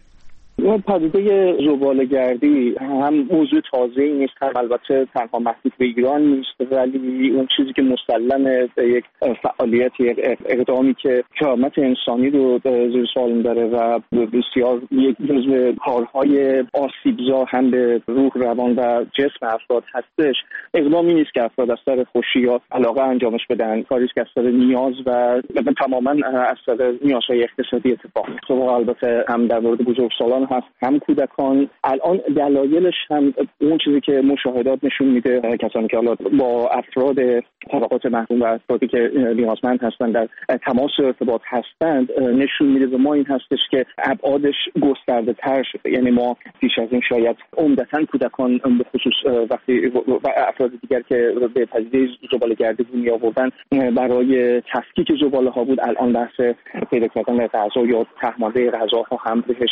پدیده زباله‌گردی هم موضوع تازه‌ای نیست، هم البته تنها محدود به ایران نیست، ولی اون چیزی که مسلمه یک فعالیتی، اقدامی که کرامت انسانی رو زیر سوال می‌بره و بسیار یک جزو کارهای آسیبزا هم به روح، روان و جسم افراد هستش. اقدامی نیست که افراد از سر خوشی یا علاقه انجامش بدن، کاری که از سر نیاز و تماماً از سر نیازهای اقتصادی اتفاق میفته. البته هم در مورد بزرگسالان هست، هم کودکان. الان دلایلش هم اون چیزی که مشاهدات نشون میده، کسانی که حالا با افراد طبقات محروم و افرادی که نیازمند هستند در تماس ارتباط هستند نشون میده به ما این هستش که ابعادش گسترده تر شده. یعنی ما پیش از این شاید عمدتاً کودکان به خصوص وقتی و افراد دیگر که به پدیده زباله‌گردی رو می آوردن برای تفکیک زباله ها بود، الان بحث پیدا کردن غذا یا تحماله غذاها هم بهش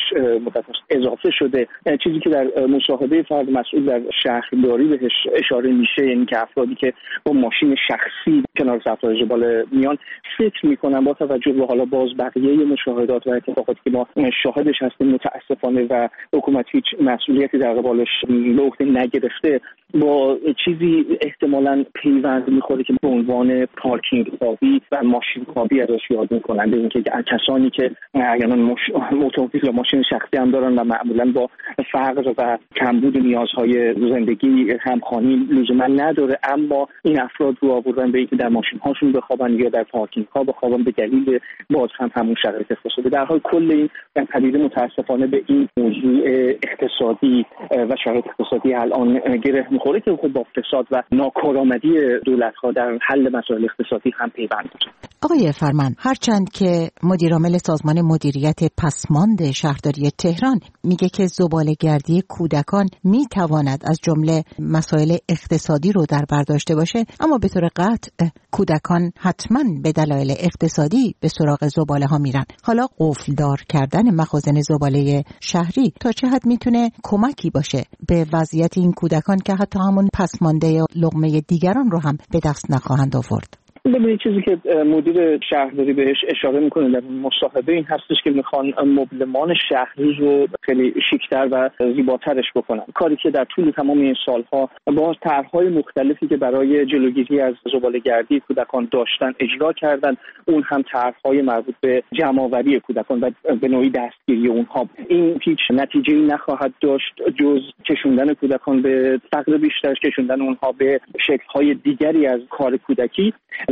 اضافه شده. چیزی که در مصاحبه فرد مسئول در شهرداری بهش اشاره میشه، یعنی که افرادی که با ماشین شخصی کنار سفرهای زباله میان فکر میکنن با توجه به حالا باز بقیه مشاهدات و اتفاقاتی که ما شاهدش هستیم متاسفانه و حکومت هیچ مسئولیتی در قبالش به عهده نگرفته، با چیزی احتمالاً پیوند میخوره که به عنوان پارکینگ خوابی و ماشین خوابی ازش یاد میکنن. به اینکه کسانی که احیانا اتومبیل یا ماشین شخصی هم دارن و معمولا با فقر و کمبود نیازهای زندگی همخوانی لزوما نداره، اما این افراد رو آوردن به اینکه در ماشین هاشون بخوابن یا در پارکینگ ها بخوابن به دلیل باز هم همون شرایط اقتصادی. در حال کل این پدیده متاسفانه به این موضوع اقتصادی و شرایط اقتصادی الان گره میخوره که خب با فساد و ناکارآمدی دولت ها در حل مسائل اقتصادی هم پیوند داره. آقای فرمان، هرچند که مدیرعامل سازمان مدیریت پسماند شهرداری تهران میگه که زباله‌گردی کودکان میتواند از جمله مسائل اقتصادی رو در بر داشته باشه، اما به طور قطع کودکان حتما به دلایل اقتصادی به سراغ زباله ها میرن. حالا قفلدار کردن مخازن زباله شهری تا چه حد میتونه کمکی باشه به وضعیت این کودکان که حتی همون پسمانده یا لقمه دیگران رو هم به دست نخواهند آورد؟ ببینید چیزی که مدیر شهرداری بهش اشاره میکنه در مصاحبه این هستش که میخوان مبلمان شهری رو خیلی شیک‌تر و زیباترش بکنن، کاری که در طول تمام این سالها با طرح‌های مختلفی که برای جلوگیری از زباله‌گردی کودکان داشتن اجرا کردن. اون هم طرح‌های مربوط به جمع‌آوری کودکان و به نوعی دستگیری اونها. این هیچ نتیجه‌ای نخواهد داشت جز کشوندن کودکان به فقر بیشتر، کشوندن اونها به شکل‌های دیگری از کار کودکی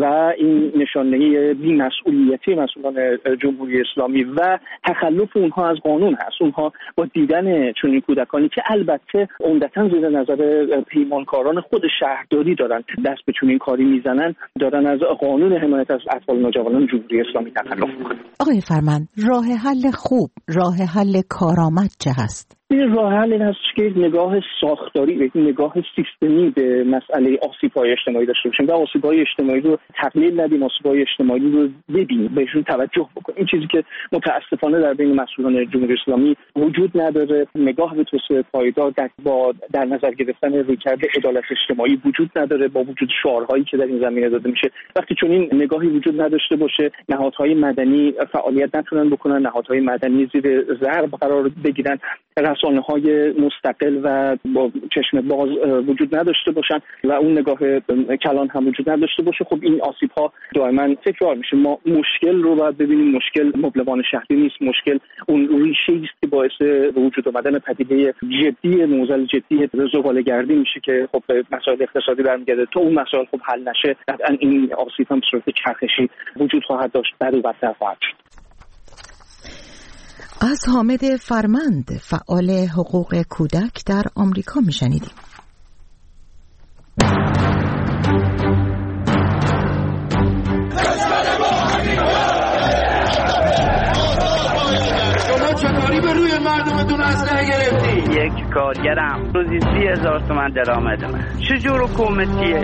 و این نشانه بی‌مسئولیتی مسئولان جمهوری اسلامی و تخلف اونها از قانون هست. اونها با دیدن چنین کودکانی که البته عمدتاً زیر نظر پیمانکاران خود شهرداری دارن دست به چنین کاری میزنن، دارن از قانون حمایت از اطفال نوجوانان جمهوری اسلامی تخلف میکنن. آقای فرمند، راه حل خوب، راه حل کارآمد چه هست؟ این راه حل این هست که یک نگاه ساختاری، یک نگاه سیستمی به مسئله آسیب‌های اجتماعی داشته باشیم و آسیب‌های اجتماعی رو تقلیل ندیم، آسیب‌های اجتماعی رو ببینیم، بهشون توجه بکنیم. این چیزی که متأسفانه در بین مسئولان جمهوری اسلامی وجود نداره. نگاه به توسعه پایدار در با در نظر گرفتن رویکرد عدالت اجتماعی وجود نداره، با وجود شعارهایی که در این زمینه داده میشه. وقتی چون این نگاهی وجود نداشته باشه، نهادهای مدنی فعالیت نتونن بکنن، نهادهای مدنی زیر ضرب قرار بگیرن، رسانه‌های مستقل و با چشم باز وجود نداشته باشن و اون نگاه کلان هم وجود نداشته باشه، خب این آسیب‌ها دائما تکرار میشه. ما مشکل رو باید ببینیم، مشکل مبلمان شهری نیست، مشکل اون ریشه‌ای است که باعث وجود آمدن پدیده جدی معضل جدی زباله‌گردی میشه که خب به مسائل اقتصادی برمیگرده. تا اون مسائل خب حل نشه، قطعاً این آسیب هم به صورت چرخشی وجود خواهد داشت، بعد و بدتر خواهد شد. از حامد فرمند، فعال حقوق کودک در آمریکا میشنیدیم. شما چطوری به روی مردمتون اسلحه گرفتی؟ یک کارگرم روزی سی هزار تومن درآمد من. چجور حکومتیه؟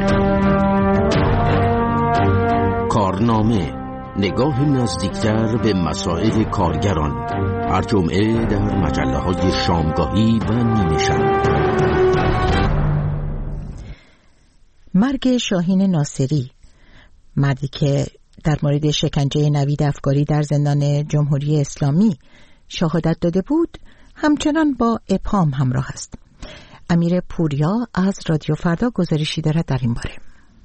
کارنامه، نگاه نزدیکتر به مسائل کارگران، هر جمعه در مجله‌های شامگاهی و نیمه شب. مرگ شاهین ناصری، مردی که در مورد شکنجه نوید افکاری در زندان جمهوری اسلامی شهادت داده بود، همچنان با ابهام همراه است. امیر پوریا از رادیو فردا گزارشی دارد در این باره.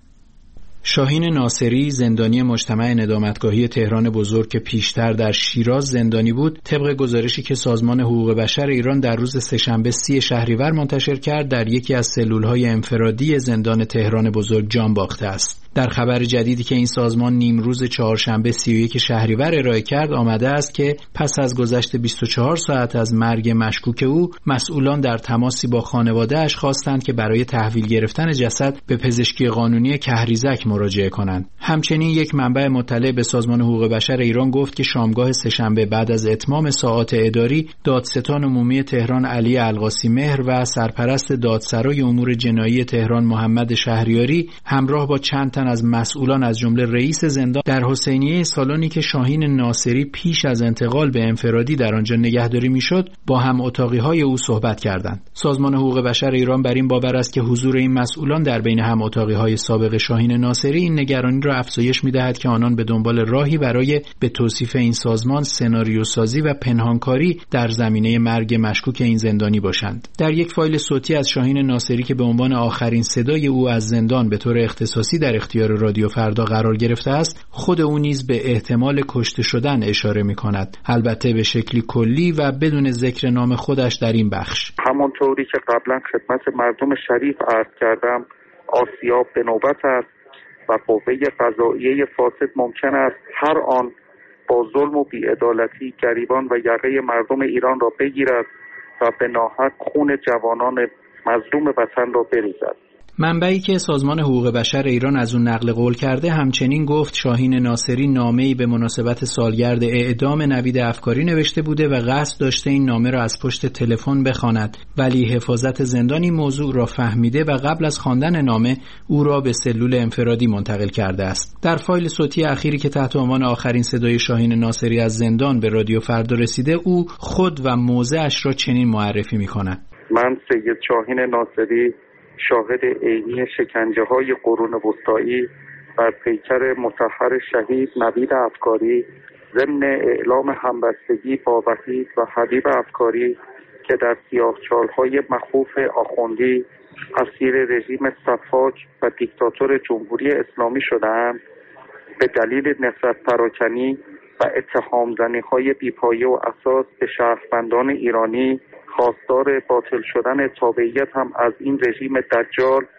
شاهین ناصری، زندانی مجتمع ندامتگاهی تهران بزرگ که پیشتر در شیراز زندانی بود، طبق گزارشی که سازمان حقوق بشر ایران در روز سه‌شنبه سی شهریور منتشر کرد، در یکی از سلول‌های انفرادی زندان تهران بزرگ جان باخته است. در خبر جدیدی که این سازمان نیمروز چهارشنبه سی و یک شهریور ارائه کرد آمده است که پس از گذشت بیست و چهار ساعت از مرگ مشکوک او، مسئولان در تماسی با خانواده‌اش خواستند که برای تحویل گرفتن جسد به پزشکی قانونی کهریزک مراجعه کنند. همچنین یک منبع مطلع به سازمان حقوق بشر ایران گفت که شامگاه سه‌شنبه بعد از اتمام ساعات اداری، دادستان عمومی تهران علی القاسی مهر و سرپرست دادسرای امور جنایی تهران محمد شهریاری همراه با چند از مسئولان از جمله رئیس زندان در حسینیه سالنی که شاهین ناصری پیش از انتقال به انفرادی در آنجا نگهداری میشد با هم اتاقی‌های او صحبت کردند. سازمان حقوق بشر ایران بر این باور است که حضور این مسئولان در بین هم اتاقی‌های سابق شاهین ناصری این نگرانی را افزایش می‌دهد که آنان به دنبال راهی برای به توصیف این سازمان سناریوسازی و پنهانکاری در زمینه مرگ مشکوک این زندانی باشند. در یک فایل صوتی از شاهین ناصری که به عنوان آخرین صدای او از زندان به طور اختصاصی در اختیار رادیو فردا قرار گرفته است، خود او نیز به احتمال کشته شدن اشاره می‌کند، البته به شکلی کلی و بدون ذکر نام خودش در این بخش. همونطوری که قبلا خدمت مردم شریف عرض کردم، آسیاب به نوبت است و قوه قضاییه فاسد ممکن است هر آن با ظلم و بی‌عدالتی گریبان و یقه مردم ایران را بگیرد و به ناحق خون جوانان مظلوم وطن را بریزد. منبعی که سازمان حقوق بشر ایران از اون نقل قول کرده همچنین گفت شاهین ناصری نامه‌ای به مناسبت سالگرد اعدام نوید افکاری نوشته بوده و قصد داشته این نامه را از پشت تلفن بخواند، ولی حفاظت زندان این موضوع را فهمیده و قبل از خواندن نامه او را به سلول انفرادی منتقل کرده است. در فایل صوتی اخیری که تحت عنوان آخرین صدای شاهین ناصری از زندان به رادیو فردا رسیده، او خود و موضعش را چنین معرفی می‌کند: من سید شاهین ناصری شاهد عینی شکنجه های قرون وسطایی بر پیکر مطهر شهید نوید افکاری ضمن اعلام همبستگی با وحید و حبیب افکاری که در سیاهچال‌های مخوف آخوندی اسیر رژیم صفاک و دیکتاتور جمهوری اسلامی شدند، به دلیل نفرت پراکنی و اتهام زنی‌های بی‌پایه و اساس به شهروندان ایرانی خواستار باطل شدن تابعیت هم از این رژیم دجال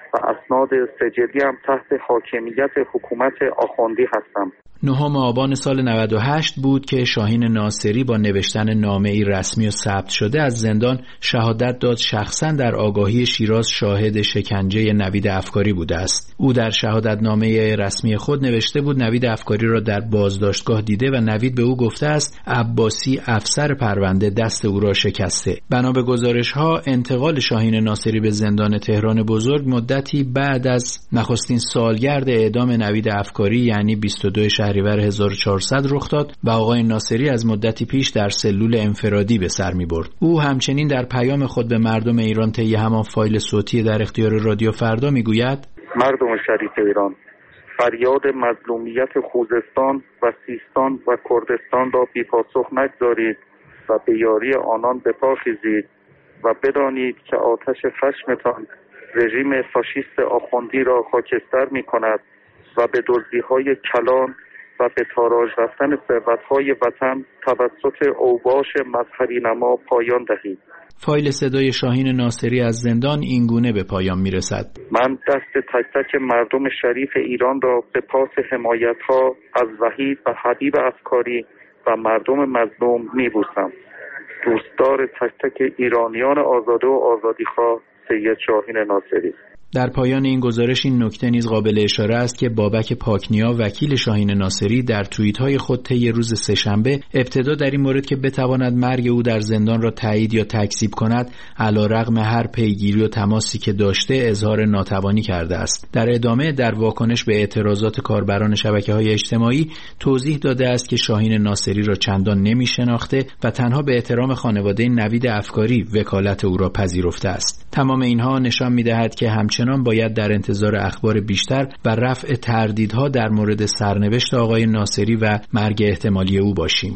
و اسناد سجلی هم تحت حاکمیت حکومت آخوندی هستم. نهم آبان سال نود و هشت بود که شاهین ناصری با نوشتن نامه‌ای رسمی و ثبت شده از زندان شهادت داد شخصاً در آگاهی شیراز شاهد شکنجه نوید افکاری بوده است. او در شهادتنامه رسمی خود نوشته بود نوید افکاری را در بازداشتگاه دیده و نوید به او گفته است عباسی افسر پرونده دست او را شکسته. بنا به گزارش‌ها انتقال شاهین ناصری به زندان تهران بزرگ مدتی بعد از نخستین سالگرد اعدام نوید افکاری یعنی بیست و دو شهریور هزار و چهارصد رخ داد و آقای ناصری از مدتی پیش در سلول انفرادی به سر می‌برد. او همچنین در پیام خود به مردم ایران طی همان فایل صوتی در اختیار رادیو فردا میگوید: مردم شریف ایران، فریاد مظلومیت خوزستان و سیستان و کردستان را بی‌پاسخ نگذارید و به یاری آنان بپاخیزید و بدانید که آتش خشمتان رژیم فاشیست آخوندی را خاکستر می‌کند و به دزدی‌های کلان و به تاراج رفتن ثروت‌های وطن توسط اوباش مظهری نما پایان دهید. فایل صدای شاهین ناصری از زندان اینگونه به پایان میرسد: من دست تک تک مردم شریف ایران را به پاس حمایت‌ها از وحید و حبیب افکاری و مردم مظلوم میبوسم. دوستدار تک تک ایرانیان آزاده و آزادیخواه سید شاهین ناصری. در پایان این گزارش این نکته نیز قابل اشاره است که بابک پاکنیا وکیل شاهین ناصری در توییت‌های خود طی روز سه‌شنبه ابتدا در این مورد که بتواند مرگ او در زندان را تایید یا تکذیب کند علیرغم هر پیگیری و تماسی که داشته اظهار ناتوانی کرده است. در ادامه در واکنش به اعتراضات کاربران شبکه‌های اجتماعی توضیح داده است که شاهین ناصری را چندان نمی‌شناخته و تنها به احترام خانواده نوید افکاری وکالت او را پذیرفته است. تمام اینها نشان می‌دهد که همچنین چنان باید در انتظار اخبار بیشتر و رفع تردیدها در مورد سرنوشت آقای ناصری و مرگ احتمالی او باشیم.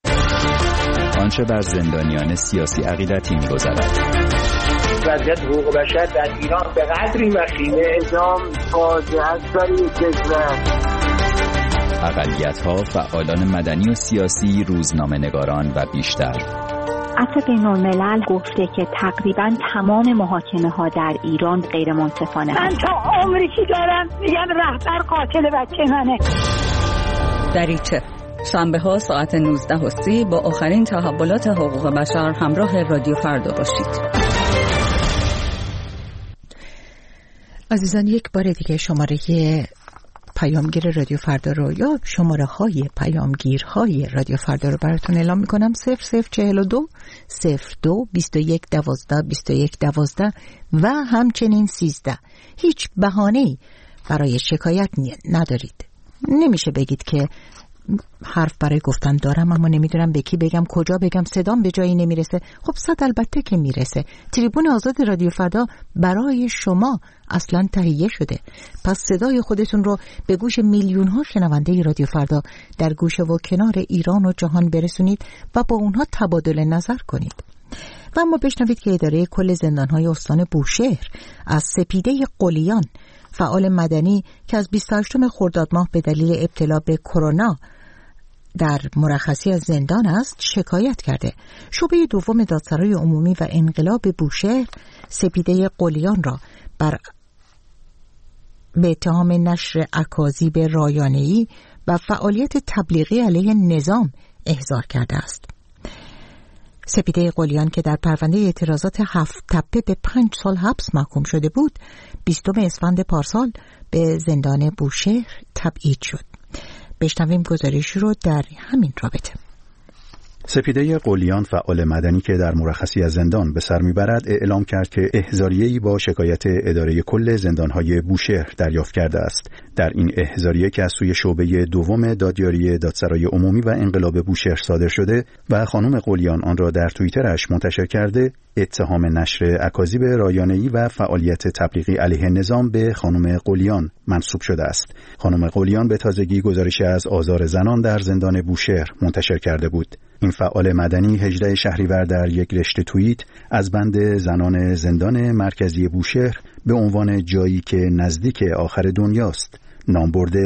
آنچه بر زندانیان سیاسی عقیدتی می‌گذرد. وضعیت حقوق بشر در ایران به قدری وخیمه اعدام فاجعه است برای کشور. اقلیت‌ها، فعالان مدنی و سیاسی، روزنامه‌نگاران و بیشتر. عفو بین‌الملل گفته که تقریباً تمام محاکمه ها در ایران غیر منصفانه. من تا عمری که دارم میگم رهبر قاتل بچه منه. دریچه شنبه ها ساعت نوزده و سی با آخرین تحولات حقوق بشر همراه رادیو فردا باشید. عزیزان یک بار دیگه شماره پیامگیر رادیو فردا رو یا شماره های پیامگیرهای رادیو فردا رو براتون اعلام میکنم: صفر صفر چهل و دو صفر دو بیست و یک دوازده بیست و یک دوازده و همچنین سیزده. هیچ بهانه‌ای برای شکایت ندارید. نمیشه بگید که حرف برای گفتن دارم اما نمیدونم به کی بگم، کجا بگم، صدام به جایی نمیرسه. خب صد البته که میرسه. تریبون آزاد رادیو فردا برای شما اصلا تهیه شده. پس صدای خودتون رو به گوش میلیون ها شنونده رادیو فردا در گوشه و کنار ایران و جهان برسونید و با اونها تبادل نظر کنید. و اما بشنوید که اداره کل زندان‌های استان بوشهر از سپیده قلیان، فعال مدنی که از بیست و هشتم خرداد ماه به دلیل ابتلا به کرونا در مرخصی از زندان است شکایت کرده. شعبه دوم دادسرای عمومی و انقلاب بوشهر سپیده قلیان را بر به اتهام نشر اکاذیب رایانه‌ای و فعالیت تبلیغی علیه نظام احضار کرده است. سپیده قلیان که در پرونده اعتراضات هفت تپه به پنج سال حبس محکوم شده بود، بیستم اسفند پارسال به زندان بوشهر تبعید شد. بشنویم گزارش رو در همین رابطه. سپیده قلیان، فعال مدنی که در مرخصی از زندان به سر میبرد، اعلام کرد که احضاریه‌ای با شکایت اداره کل زندان‌های بوشهر دریافت کرده است. در این احضاریه که از سوی شعبه دوم دادیاری دادسرای عمومی و انقلاب بوشهر صادر شده و خانم قلیان آن را در توییترش منتشر کرده، اتهام نشر اکاذیب رایانه‌ای و فعالیت تبلیغی علیه نظام به خانم قلیان منسوب شده است. خانم قلیان به تازگی گزارشی از آزار زنان در زندان بوشهر منتشر کرده بود. این فعال مدنی هجدهم شهریور در یک رشته توییت از بند زنان زندان مرکزی بوشهر به عنوان جایی که نزدیک آخر دنیاست نام برده و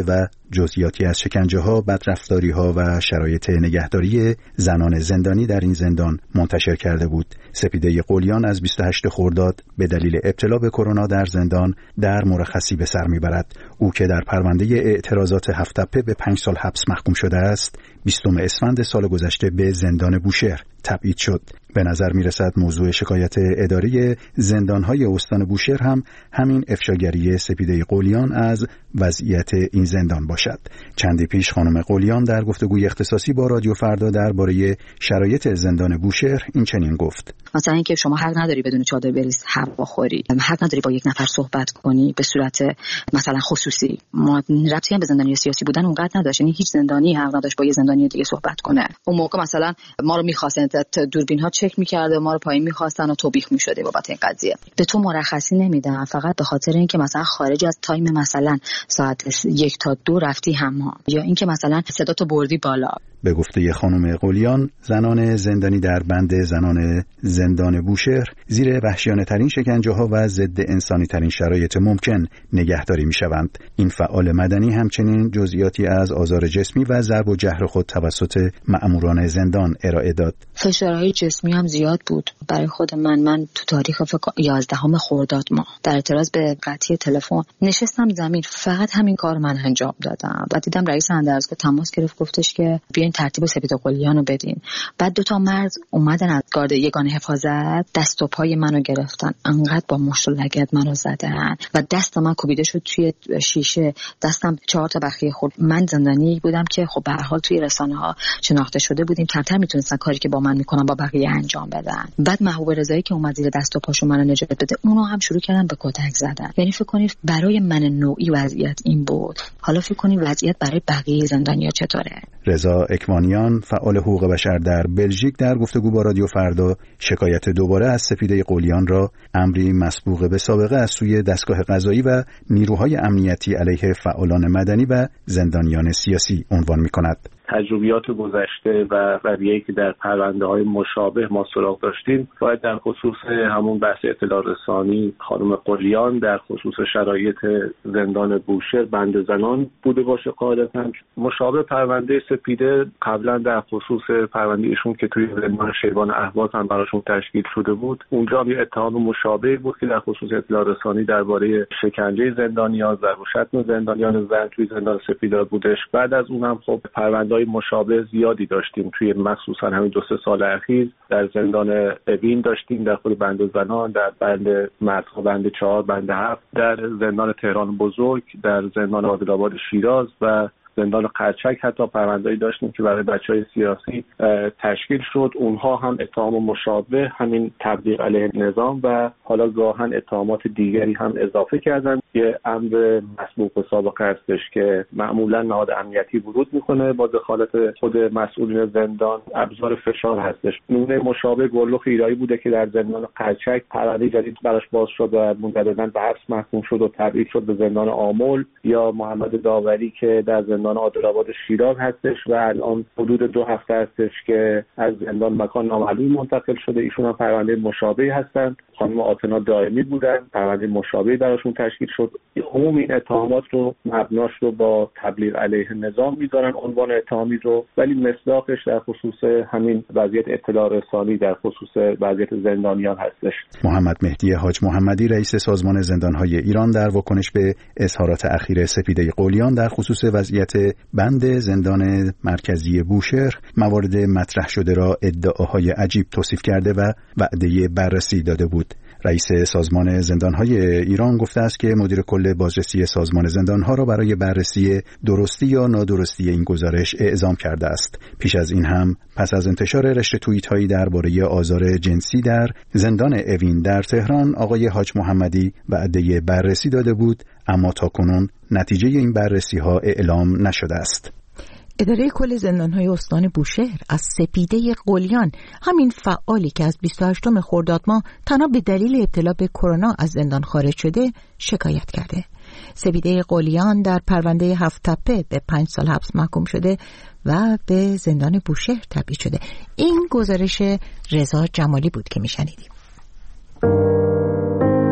جزئیاتی از شکنجه‌ها، بدرفتاری‌ها و شرایط نگهداری زنان زندانی در این زندان منتشر کرده بود. سپیده قلیان از بیست و هشتم خرداد به دلیل ابتلا به کرونا در زندان در مرخصی به سر میبرد. او که در پرونده اعتراضات هفت تپه به پنج سال حبس محکوم شده است، بیستم اسفند سال گذشته به زندان بوشهر تبعید شد. به نظر می رسد موضوع شکایت اداری زندانهای استان بوشهر هم همین افشاگری سپیده قلیان از وضعیت این زندان باشد. چندی پیش خانم قلیان در گفتگوی اختصاصی با رادیو فردا درباره شرایط زندان بوشهر این چنین گفت: مثلا اینکه شما حق نداری بدون چادر بریز هوا خوری، حق نداری با یک نفر صحبت کنی به صورت مثلا خصوصی. ما ربطی هم به زندانی سیاسی بودن اونقدر نداشت، یعنی هیچ زندانی حق نداشت با یه زندانی دیگه صحبت کنه. اون موقع مثلا ما رو می‌خواستن دوربین ها چک می‌کرده، ما رو پایین می‌خواستن و توبیخ می‌شده بابت این قضیه. به تو مرخصی نمیدن فقط به خاطر اینکه مثلا خارج از تایم مثلا ساعت یک تا دو رفتی حمام، یا اینکه مثلا صدا تو بردی بالا. به گفته خانم قلیان، زنان زندانی در بند زنان زندان بوشهر زیر وحشیانه‌ترین شکنجه‌ها و ضد انسانی‌ترین شرایط ممکن نگهداری می‌شوند. این فعال مدنی همچنین جزئیاتی از آزار جسمی و ضرب و جرح خود توسط مأموران زندان ارائه داد. فشارهای جسمی هم زیاد بود برای خود من. من تو تاریخ فکر یازدهم خرداد ماه در اعتراض به قطعی تلفن نشستم زمین، فقط همین کار من انجام دادم و دیدم رئیس اندرزگاه تماس گرفت، گفتش که بیاین ترتیب سپیده قلیان رو بدین. بعد دو تا مرد اومدن از گارد یگان حفاظت دست و پای منو گرفتن، انقدر با مشت و لگد منو زدن و دست من کوبیده شد توی شیشه، دستم چهار تا بخیه خورد. من زندانی بودم که خب به هر حال توی رسانه‌ها شناخته شده بودیم، کمتر میتونستن کاری که با من میکنن با بقیه انجام بدن. بعد محبوب رضایی که اومد زیر دست و پاشو منو نجات بده، اونو هم شروع کردن به کتک زدن. یعنی فکر کنید برای من نوعی وضعیت این بود، حالا فکر کنید وضعیت برای بقیه زندانی‌ها چطوره. رضا اکوانیان، فعال حقوق بشر در بلژیک، در گفتگو با رادیو فردا شکایت دوباره از سپیده قلیان را امری مسبوق به سابقه از سوی دستگاه قضایی و نیروهای امنیتی علیه فعالان مدنی و زندانیان سیاسی عنوان می‌کند. تجربیات گذشته و رویه‌ای که در پرونده‌های مشابه ما سراغ داشتیم باید در خصوص همون بحث اطلاع رسانی خانم قلیان در خصوص شرایط زندان بوشهر بند زنان بوده باشه. قاعدتاً مشابه پرونده سپیده قبلا در خصوص پرونده ایشون که توی زندان شیبان اهواز هم براشون تشکیل شده بود، اونجا یه اتهام مشابه بود که در خصوص اطلاع رسانی درباره شکنجه زندانیان، ضرب و شتم زندانیان زن توی زندان سپیده بودش. بعد از اونم خب پرونده مشابه زیادی داشتیم توی مخصوصا همین دو سه سال اخیر. در زندان اوین داشتیم، در خود بند زنان، در بند مردها بند چهار، بند هفت، در زندان تهران بزرگ، در زندان عادل‌آباد شیراز و زندان قرچک حتی پرونده‌ای داشتیم که برای بچه‌های سیاسی تشکیل شد. اونها هم اتهام مشابه همین تبلیغ علیه نظام و حالا گاهن اتهامات دیگری هم اضافه کردن. یه امر مسبوق به سابقه هستش که معمولا نهاد امنیتی ورود میکنه با دخالت خود مسئولین زندان، ابزار فشار هستش. نمونه مشابه گلرخ ایرایی بوده که در زندان قرچک پرونده جدید براش باز شد و مجددا به حبس محکوم شد و تبعید شد به زندان آمل، یا محمد داوری که در زندان عادل‌آباد شیراز هستش و الان حدود دو هفته هستش که از زندان مکان نامعلوم منتقل شده. ایشون هم پرونده مشابهی هستن. خانم آتنا دائمی بودن، پرونده مشابهی براشون تشکیل شد. عموم این اتهامات رو مبناش رو با تبلیغ علیه نظام میذارن عنوان اتهامی رو، ولی مصداقش در خصوص همین وضعیت اطلاع رسانی در خصوص وضعیت زندانیان هستش. محمد مهدی حاج محمدی، رئیس سازمان زندانهای ایران، در واکنش به اظهارات اخیر سپیده قلیان در خصوص وضعیت بند زندان مرکزی بوشهر موارد مطرح شده را ادعاهای عجیب توصیف کرده و وعده بررسی داده بود. رئیس سازمان زندانهای ایران گفته است که مدیر کل بازرسی سازمان زندانها را برای بررسی درستی یا نادرستی این گزارش اعزام کرده است. پیش از این هم پس از انتشار رشته توییت‌هایی درباره آزار جنسی در زندان اوین در تهران، آقای حاج محمدی وعده بررسی داده بود، اما تاکنون نتیجه این بررسی‌ها اعلام نشده است. اداره کل زندان‌های استان بوشهر از سپیده قلیان، همین فعالی که از بیست و هشتم خرداد ماه تنها به دلیل ابتلا به کرونا از زندان خارج شده، شکایت کرده. سپیده قلیان در پرونده هفت تپه به پنج سال حبس محکوم شده و به زندان بوشهر تبعید شده. این گزارش رضا جمالی بود که میشنیدیم.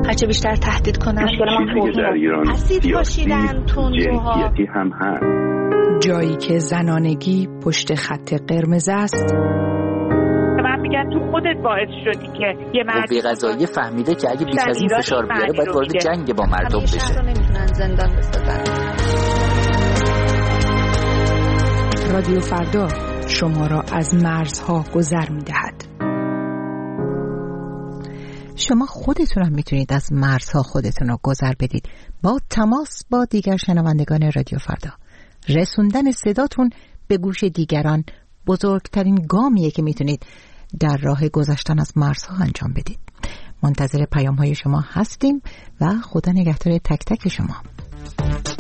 هرچه بیشتر تهدید کنن. چیزی که در ایران اسید پاشیدن، تندروها هم هست. جایی که زنانگی پشت خط قرمز است. من میگم تو خودت باعث شدی که یه مرد قوه قضاییه فهمیده که اگه بیش از این فشار بیاره باید وارد جنگ با مردم بشه. شهر رو نمیتونن زندان بسازن. رادیو فردا شما را از مرزها گذر میدهد. شما خودتون هم میتونید از مرزها خودتون رو گذر بدید با تماس با دیگر شنوندگان رادیو فردا. رسوندن صداتون به گوش دیگران بزرگترین گامیه که میتونید در راه گذشتن از مرزها انجام بدید. منتظر پیام های شما هستیم و خدا نگهدار تک تک شما.